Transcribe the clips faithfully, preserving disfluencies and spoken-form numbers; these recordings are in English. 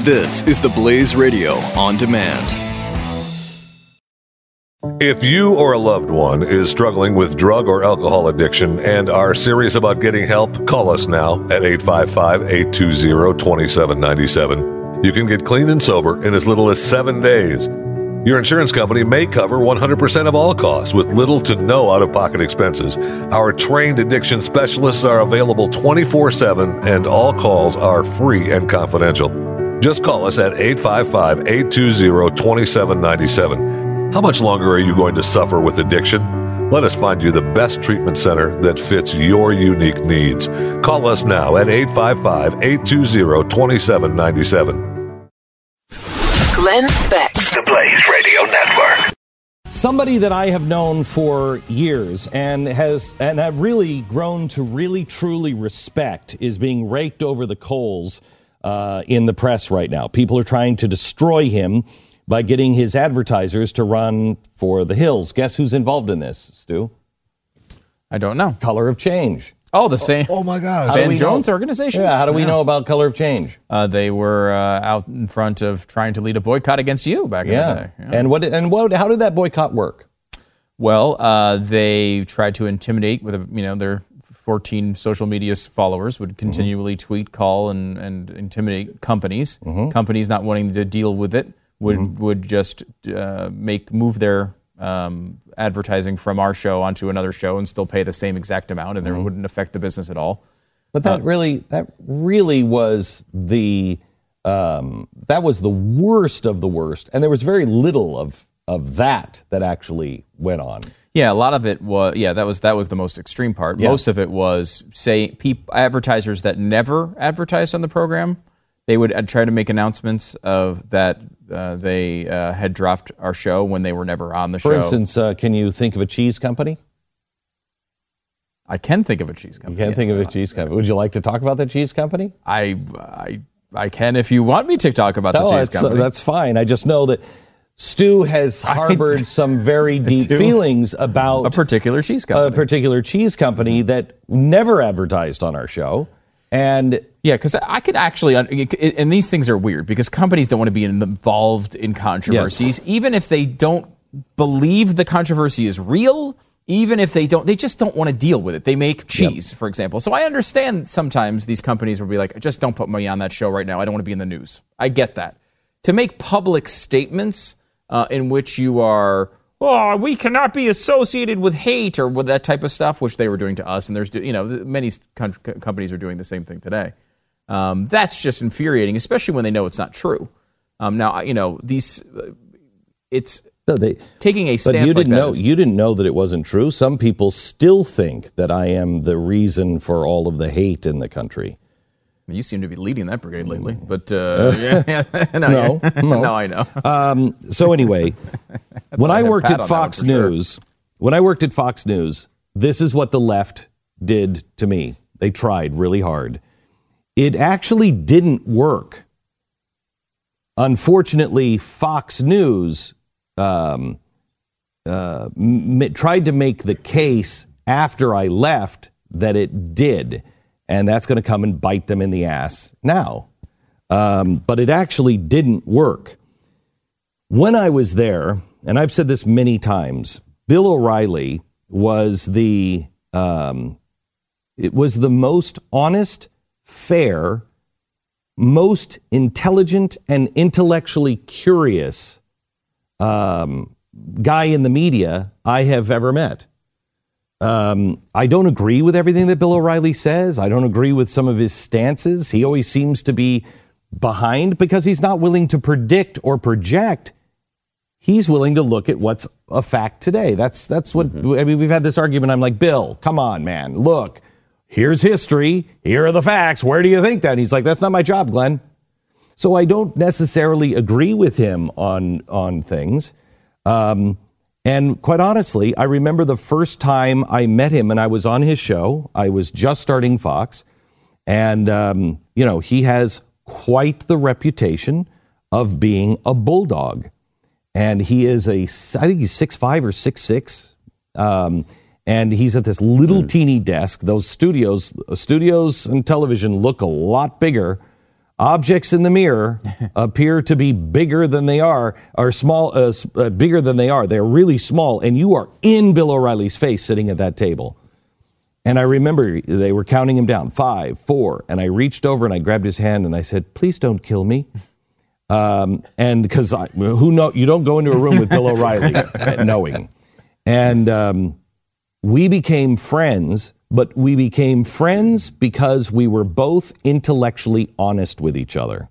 This is the Blaze Radio on demand. If you or a loved one is struggling with drug or alcohol addiction and are serious about getting help, call us now at eight five five, eight two zero, two seven nine seven. You can get clean and sober in as little as seven days. Your insurance company may cover one hundred percent of all costs with little to no out-of-pocket expenses. Our trained addiction specialists are available twenty-four seven and all calls are free and confidential. Just call us at eight five five, eight two zero, two seven nine seven. How much longer are you going to suffer with addiction? Let us find you the best treatment center that fits your unique needs. Call us now at eight five five, eight two zero, two seven nine seven. Glenn Beck. The Blaze Radio Network. Somebody that I have known for years and has and have really grown to really truly respect is being raked over the coals uh, in the press right now. People are trying to destroy him by getting his advertisers to run for the hills. Guess who's involved in this, Stu? I don't know. Color of Change. Oh, the same. Oh, oh my gosh. Ben Jones' organization? Yeah, how do we yeah. know about Color of Change? Uh, they were uh, out in front of trying to lead a boycott against you back yeah. in the day. Yeah. And what? And what? How did that boycott work? Well, uh, they tried to intimidate with, a, you know, their fourteen social media followers would continually mm-hmm. tweet, call, and, and intimidate companies. Mm-hmm. Companies not wanting to deal with it would mm-hmm. would just uh, make move their um, advertising from our show onto another show and still pay the same exact amount, and mm-hmm. it wouldn't affect the business at all. But that uh, really that really was the um, that was the worst of the worst, and there was very little of of that that actually went on. Yeah, a lot of it was yeah that was that was the most extreme part. Yeah. Most of it was say peop, advertisers that never advertised on the program. They would uh, try to make announcements of that uh, they uh, had dropped our show when they were never on the For show. For instance, uh, can you think of a cheese company? I can think of a cheese company. You can yes, think of a cheese company. Would you like to talk about that cheese company? I I I can if you want me to talk about no, the cheese that's, company. Uh, that's fine. I just know that Stu has harbored I, some very deep feelings about a particular cheese company. A particular cheese company that never advertised on our show. And yeah, because I could actually, and these things are weird because companies don't want to be involved in controversies, yes. even if they don't believe the controversy is real, even if they don't, they just don't want to deal with it. They make cheese, yep. for example. So I understand sometimes these companies will be like, just don't put me on that show right now. I don't want to be in the news. I get that. To make public statements uh, in which you are, oh, we cannot be associated with hate or with that type of stuff, which they were doing to us. And there's, you know, many com- companies are doing the same thing today. Um, that's just infuriating, especially when they know it's not true. Um, now, you know, these, uh, it's no, they, taking a stance but you like didn't that know, is, you didn't know that it wasn't true. Some people still think that I am the reason for all of the hate in the country. You seem to be leading that brigade lately, but uh, yeah, yeah, no, no, yeah. no, no, I know. Um, so anyway, when I worked at Fox News, sure. when I worked at Fox News, this is what the left did to me. They tried really hard. It actually didn't work. Unfortunately, Fox News um, uh, m- tried to make the case after I left that it did. And that's going to come and bite them in the ass now. Um, but it actually didn't work. When I was there, and I've said this many times, Bill O'Reilly was the um, it was the most honest, fair, most intelligent, and intellectually curious um, guy in the media I have ever met. Um, I don't agree with everything that Bill O'Reilly says. I don't agree with some of his stances. He always seems to be behind because he's not willing to predict or project. He's willing to look at what's a fact today. That's that's what mm-hmm. I mean. We've had this argument. I'm like, Bill, come on, man. Look, here's history. Here are the facts. Where do you think that? And he's like, that's not my job, Glenn. So I don't necessarily agree with him on on things. Um, And quite honestly, I remember the first time I met him and I was on his show. I was just starting Fox. And, um, you know, he has quite the reputation of being a bulldog. And he is a, I think he's six five or six six. Um, and he's at this little mm. teeny desk. Those studios, studios and television look a lot bigger Objects in the mirror appear to be bigger than they are, or small, uh, uh, bigger than they are. They're really small, and you are in Bill O'Reilly's face sitting at that table. And I remember they were counting him down, five, four, and I reached over and I grabbed his hand and I said, "Please don't kill me." Um, and because who know, you don't go into a room with Bill O'Reilly knowing. And um, we became friends, but we became friends because we were both intellectually honest with each other.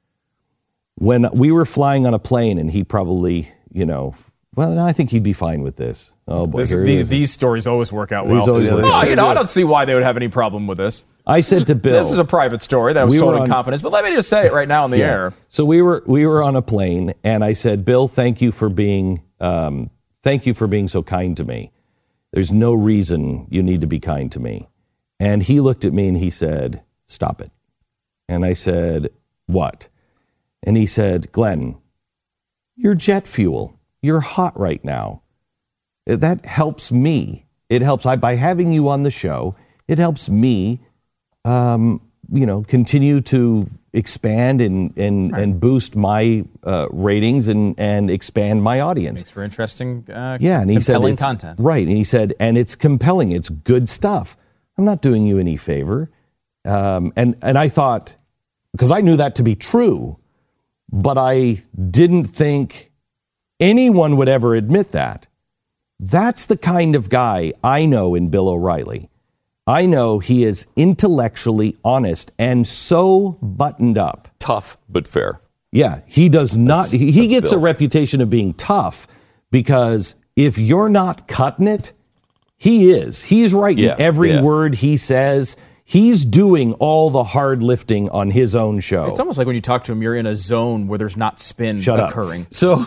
When we were flying on a plane and he probably, you know, well, I think he'd be fine with this. Oh, boy. This, these, these stories always work out well. Always oh, well, you know, I don't see why they would have any problem with this. I said to Bill, this is a private story that I was we told in on, confidence, but let me just say it right now on the yeah. air. So we were we were on a plane, and I said, "Bill, thank you for being um, thank you for being so kind to me. There's no reason you need to be kind to me." And he looked at me and he said, "Stop it." And I said, "What?" And he said, "Glenn, you're jet fuel. You're hot right now. That helps me. It helps I by having you on the show. It helps me, um, you know, continue to expand and and, right. and boost my uh, ratings and and expand my audience. Makes for interesting, uh, yeah, and he compelling said content. Right, and he said, and it's compelling. It's good stuff. I'm not doing you any favor. Um, and and I thought, because I knew that to be true, but I didn't think anyone would ever admit that. That's the kind of guy I know in Bill O'Reilly. I know he is intellectually honest and so buttoned up. Tough, but fair. Yeah, he does not, that's, he, he gets Bill. a reputation of being tough because if you're not cutting it, he is. He's writing yeah, every yeah. word he says. He's doing all the hard lifting on his own show. It's almost like when you talk to him, you're in a zone where there's not spin Shut occurring. Up. So,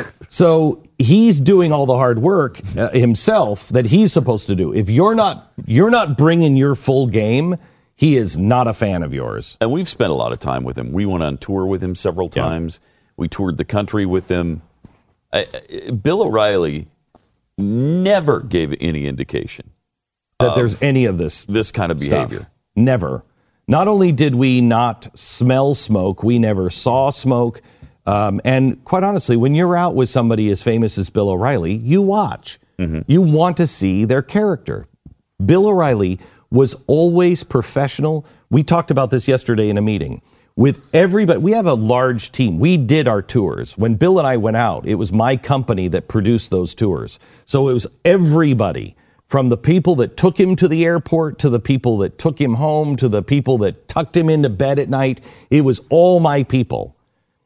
so he's doing all the hard work uh, himself that he's supposed to do. If you're not, you're not bringing your full game, he is not a fan of yours. And we've spent a lot of time with him. We went on tour with him several times. Yeah. We toured the country with him. I, I, Bill O'Reilly never gave any indication that there's any of this this kind of behavior. Stuff. Never. Not only did we not smell smoke, we never saw smoke. Um, and quite honestly, when you're out with somebody as famous as Bill O'Reilly, you watch. Mm-hmm. You want to see their character. Bill O'Reilly was always professional. We talked about this yesterday in a meeting. With everybody, we have a large team. We did our tours. When Bill and I went out, it was my company that produced those tours. So it was everybody, from the people that took him to the airport, to the people that took him home, to the people that tucked him into bed at night. It was all my people.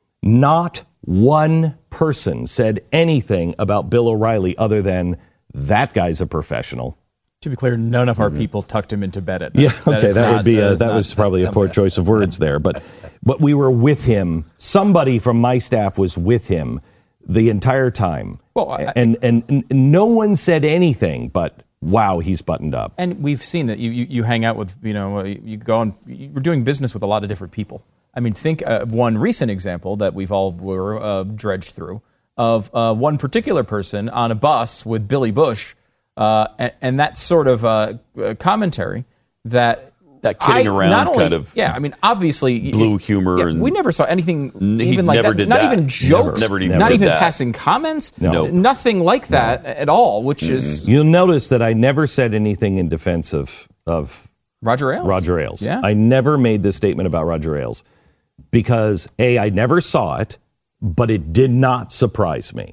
Not one person said anything about Bill O'Reilly other than, that guy's a professional. To be clear, none of our people tucked him into bed at night. Yeah, okay, that, that would be a, that, that was probably a poor choice of words there, but but we were with him. Somebody from my staff was with him the entire time, well, I, and, and and no one said anything. But wow, he's buttoned up. And we've seen that you you, you hang out with you know you go on. You're doing business with a lot of different people. I mean, think of one recent example that we've all were uh, dredged through of uh, one particular person on a bus with Billy Bush. Uh, and, and that sort of uh, commentary that that kidding I, around only, kind of yeah I mean obviously blue humor yeah, and we never saw anything he even like never that did not that. even jokes never, never not did even that. passing comments no. nothing like that no. at all which mm-hmm. is you'll notice that I never said anything in defense of of Roger Ailes Roger Ailes yeah I never made this statement about Roger Ailes because A, I never saw it, but it did not surprise me.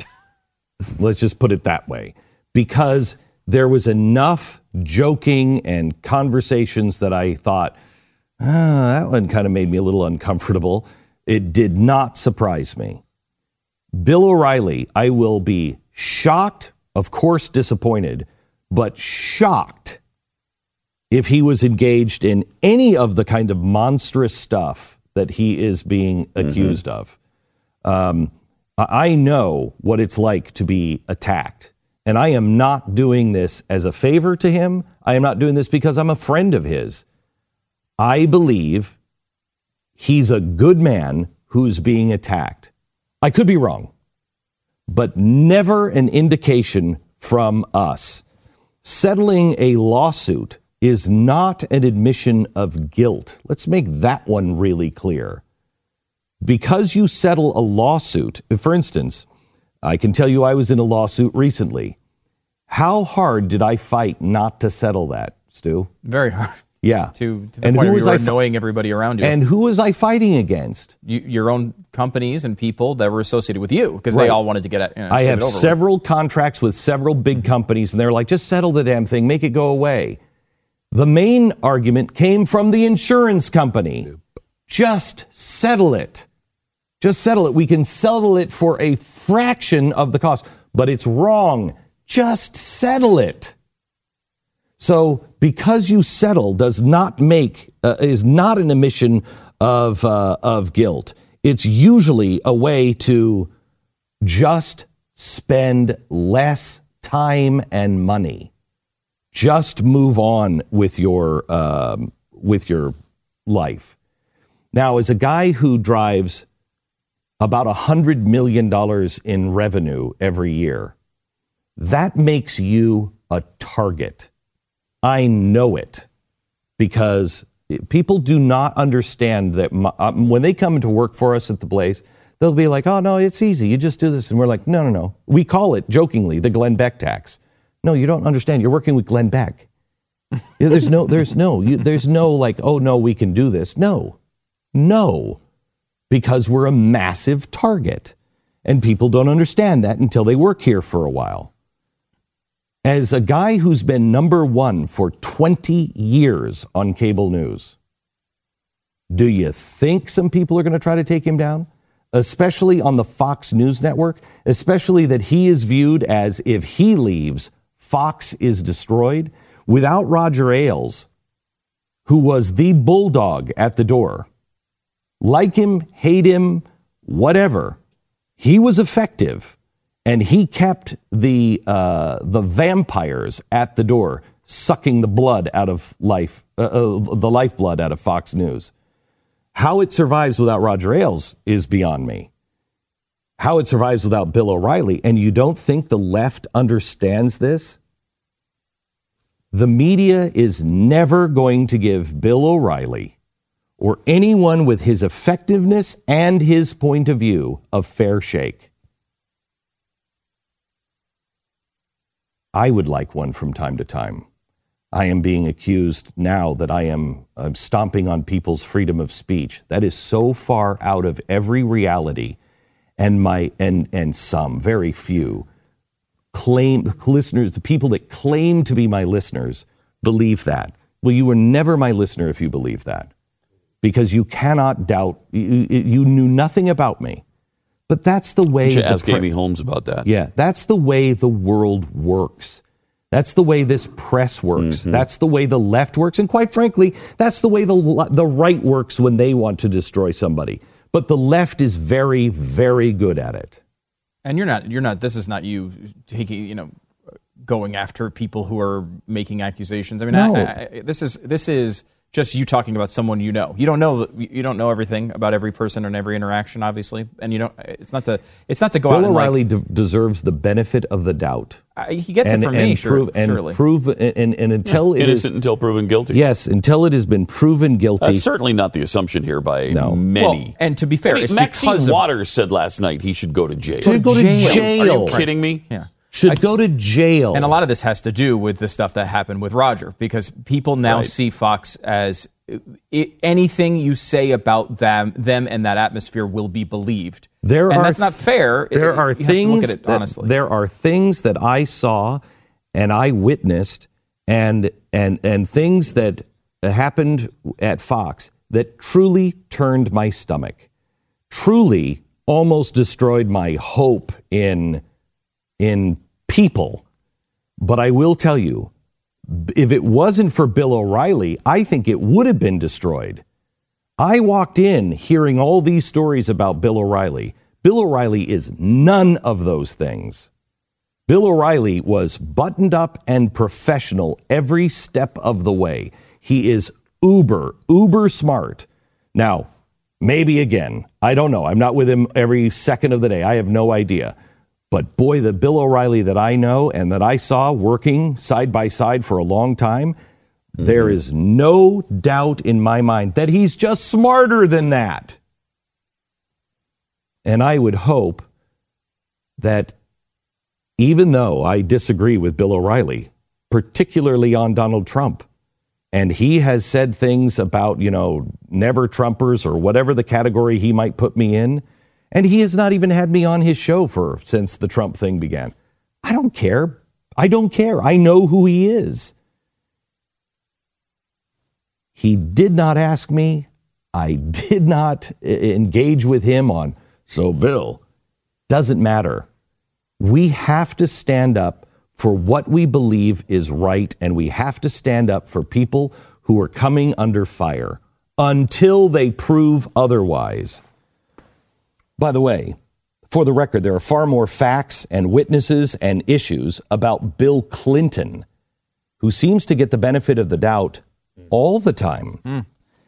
Let's just put it that way, because there was enough joking and conversations that I thought, ah, that one kind of made me a little uncomfortable. It did not surprise me. Bill O'Reilly, I will be shocked, of course disappointed, but shocked if he was engaged in any of the kind of monstrous stuff that he is being accused mm-hmm. of. Um, I know what it's like to be attacked. And I am not doing this as a favor to him. I am not doing this because I'm a friend of his. I believe he's a good man who's being attacked. I could be wrong, but never an indication from us. Settling a lawsuit is not an admission of guilt. Let's make that one really clear. Because you settle a lawsuit, for instance, I can tell you I was in a lawsuit recently. How hard did I fight not to settle that, Stu? Very hard. Yeah. To, to the and point who where was you were I fi- annoying everybody around you. And who was I fighting against? You, your own companies and people that were associated with you, because Right. they all wanted to get at. You know, I get have it over several with. contracts with several big companies, and they're like, just settle the damn thing, make it go away. The main argument came from the insurance company. Just settle it. Just settle it. We can settle it for a fraction of the cost, but it's wrong. Just settle it. So because you settle does not make, uh, is not an admission of, uh, of guilt. It's usually a way to just spend less time and money. Just move on with your, um, with your life. Now, as a guy who drives about one hundred million dollars in revenue every year, that makes you a target. I know it because people do not understand that my, uh, when they come to work for us at the Blaze, they'll be like, oh, no, it's easy. You just do this. And we're like, no, no, no. We call it jokingly the Glenn Beck tax. No, you don't understand. You're working with Glenn Beck. There's no, there's no, you, there's no like, oh, no, we can do this. No, no, because we're a massive target. And people don't understand that until they work here for a while. As a guy who's been number one for twenty years on cable news, do you think some people are going to try to take him down? Especially on the Fox News network, especially that he is viewed as if he leaves, Fox is destroyed. Without Roger Ailes, who was the bulldog at the door, like him, hate him, whatever, he was effective. And he kept the uh, the vampires at the door, sucking the blood out of life, uh, uh, the lifeblood out of Fox News. How it survives without Roger Ailes is beyond me. How it survives without Bill O'Reilly, and you don't think the left understands this? The media is never going to give Bill O'Reilly or anyone with his effectiveness and his point of view a fair shake. I would like one from time to time. I am being accused now that I am uh, stomping on people's freedom of speech. That is so far out of every reality. And my and and some, very few, claim listeners, the people that claim to be my listeners, believe that. Well, you were never my listener if you believe that, because you cannot doubt. You, you knew nothing about me. But that's the way. You should ask pre- Amy Holmes about that. Yeah, that's the way the world works. That's the way this press works. Mm-hmm. That's the way the left works. And quite frankly, that's the way the the right works when they want to destroy somebody. But the left is very, very good at it. And you're not, you're not, this is not you taking, you know, going after people who are making accusations. I mean, no. I, I, this is, this is just you talking about someone you know. You don't know, you don't know everything about every person and every interaction, obviously. And you don't, it's not to, it's not to go Bill out and O'Reilly like, de- deserves the benefit of the doubt. I, he gets and, it from and me, prove, sure, and surely. prove, and, and, and until yeah, it innocent is, until proven guilty. Yes, until it has been proven guilty. That's certainly not the assumption here by No. many. Well, and to be fair, I mean, it's Maxine because of, Waters said last night he should go to jail. Should go to jail. Are you kidding me? yeah. Should I, go to jail. And a lot of this has to do with the stuff that happened with Roger, because people now Right. see Fox as it, anything you say about them, them and that atmosphere will be believed. There and are that's not fair. There It- are you have to things look at it that, honestly. there are things that I saw and I witnessed and and and things that happened at Fox that truly turned my stomach. Truly almost destroyed my hope in in people. But I will tell you, if it wasn't for Bill O'Reilly, I think it would have been destroyed. I walked in hearing all these stories about Bill O'Reilly. Bill O'Reilly is none of those things. Bill O'Reilly was buttoned up and professional every step of the way. He is uber, uber smart. Now, maybe again, I don't know. I'm not with him every second of the day. I have no idea. But boy, the Bill O'Reilly that I know and that I saw working side by side for a long time, Mm-hmm. There is no doubt in my mind that he's just smarter than that. And I would hope that even though I disagree with Bill O'Reilly, particularly on Donald Trump, and he has said things about, you know, never Trumpers or whatever the category he might put me in, and he has not even had me on his show for since the Trump thing began. I don't care. I don't care. I know who he is. He did not ask me. I did not engage with him on, so Bill, doesn't matter. We have to stand up for what we believe is right, and we have to stand up for people who are coming under fire until they prove otherwise. By the way, for the record, there are far more facts and witnesses and issues about Bill Clinton, who seems to get the benefit of the doubt all the time. Mm.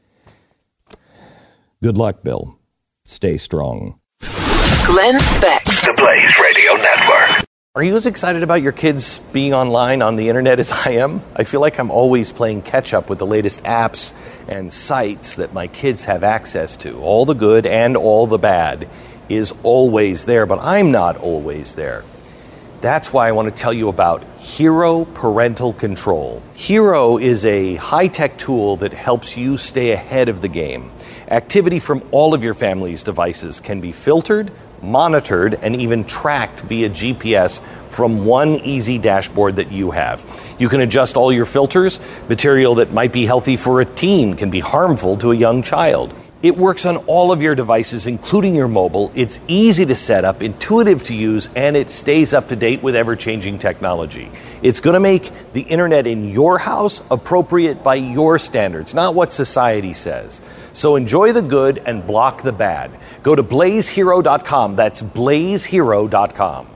Good luck, Bill. Stay strong. Glenn Beck. The Blaze Radio Network. Are you as excited about your kids being online on the internet as I am? I feel like I'm always playing catch up with the latest apps and sites that my kids have access to. All the good and all the bad is always there, but I'm not always there. That's why I want to tell you about Hero Parental Control. Hero is a high-tech tool that helps you stay ahead of the game. Activity from all of your family's devices can be filtered, monitored, and even tracked via G P S from one easy dashboard that you have. You can adjust all your filters. Material that might be healthy for a teen can be harmful to a young child. It works on all of your devices, including your mobile. It's easy to set up, intuitive to use, and it stays up to date with ever-changing technology. It's going to make the internet in your house appropriate by your standards, not what society says. So enjoy the good and block the bad. Go to blaze hero dot com. That's blaze hero dot com.